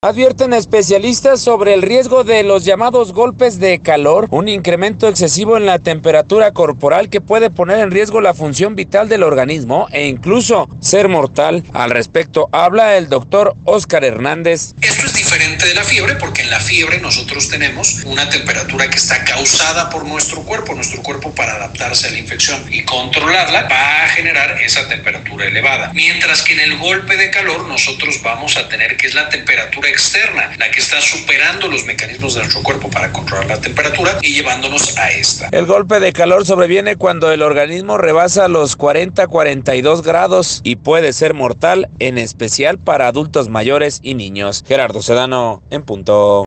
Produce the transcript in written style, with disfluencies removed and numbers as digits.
Advierten especialistas sobre el riesgo de los llamados golpes de calor, un incremento excesivo en la temperatura corporal que puede poner en riesgo la función vital del organismo e incluso ser mortal. Al respecto habla el doctor Óscar Hernández. Esto es diferente de la fiebre porque en la fiebre nosotros tenemos una temperatura que está causada por nuestro cuerpo para adaptarse a la infección y controlarla va a generar esa temperatura elevada. Mientras que en el golpe de calor nosotros vamos a tener que es la temperatura externa, la que está superando los mecanismos de nuestro cuerpo para controlar la temperatura y llevándonos a esta. El golpe de calor sobreviene cuando el organismo rebasa los 40-42 grados y puede ser mortal, en especial para adultos mayores y niños. Gerardo Sedano, en punto.